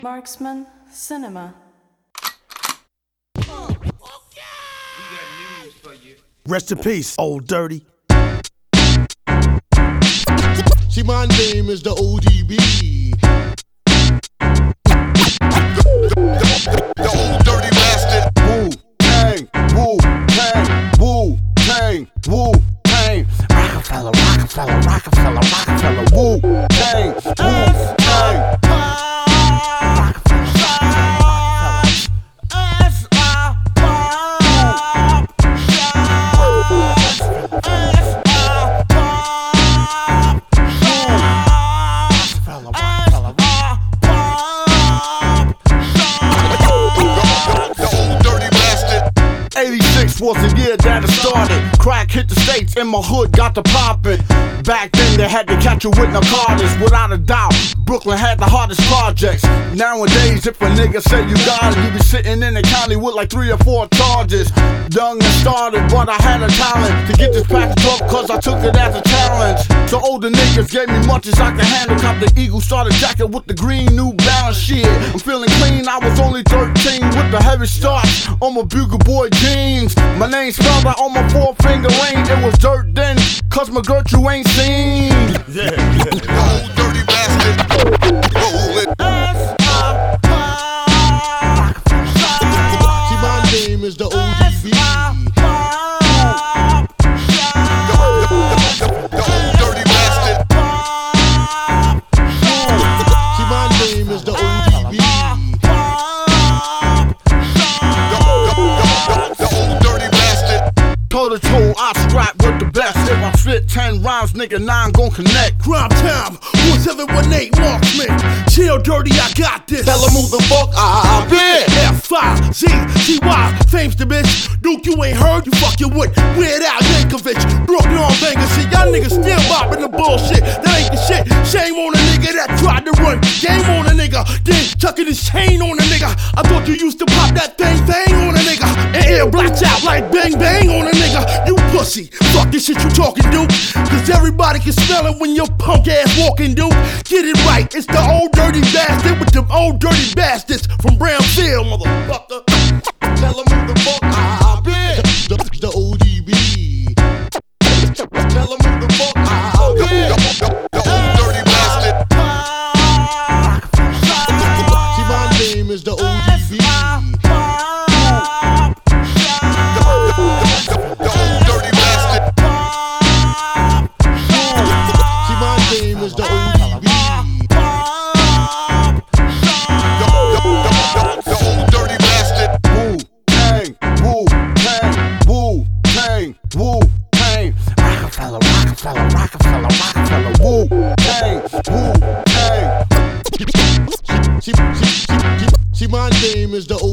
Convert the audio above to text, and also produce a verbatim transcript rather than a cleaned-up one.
Marksman Cinema. Rest in peace, Old Dirty. See, my name is the O D B. The old dirty bastard. Wu Tang, Wu Tang, Wu Tang, Wu Tang. Rockefeller, Rockefeller, Rockefeller, Rockefeller, Wu Tang, Wu Tang. eighty-six was the year that it started. Crack hit the States and my hood got to poppin'. Back then they had to catch you with narcotics. Without a doubt, Brooklyn had the hardest projects. Nowadays, if a nigga say you got it, you be sitting in the county with like three or four charges. Young and started, but I had a talent to get this package up, cause I took it as a challenge. So older niggas gave me much as I could handle. Cop the Eagle starter jacket with the green New Balance shit. I'm feeling clean, I was only thirteen with the heavy starch on my Bugle Boy jeans. My name spelled out on my four finger ring. It was dirt then, cause my girl you ain't seen. Yeah, yeah. Old dirty bastard. Roll it. See, my name is the O D B. The old dirty bastard. See, my name is the O D B. Toe to toe, I strap with the best. If I fit ten rounds, nigga, nine gon' connect. Crime time, one seven one eight Marksman. Chill, Dirty, I got this. Tell him move the fuck I been. F five Z G Y, fame's the bitch. Duke, you ain't heard, you fucking with Weird Al Yankovic. Brooklyn on banger shit, y'all niggas still bopping the bullshit. That ain't the shit. Shame on a nigga that tried to run. Game on a nigga, then tucking his chain on a nigga. I thought you used to pop that thing, thing on a nigga. And air blacks out like bang bang on a nigga. You pussy, fuck this shit you talking, dude. Cause everybody can smell it when your punk ass walking, dude. Get it right, it's the old dirty bastard with them old dirty bastards from Brownfield, motherfucker. Tell him move the fuck I been. The, the O D B. Tell him move the fuck I been. The, the old dirty bastard. See, my name is the O D B. Is the O D B. The old dirty bastard. Wu Tang, Wu Tang, Wu Tang, Wu Tang. Rockefeller, Rockefeller, Rockefeller, Rockefeller, Wu Tang, Wu Tang. See, see, see, see, see, my name is the O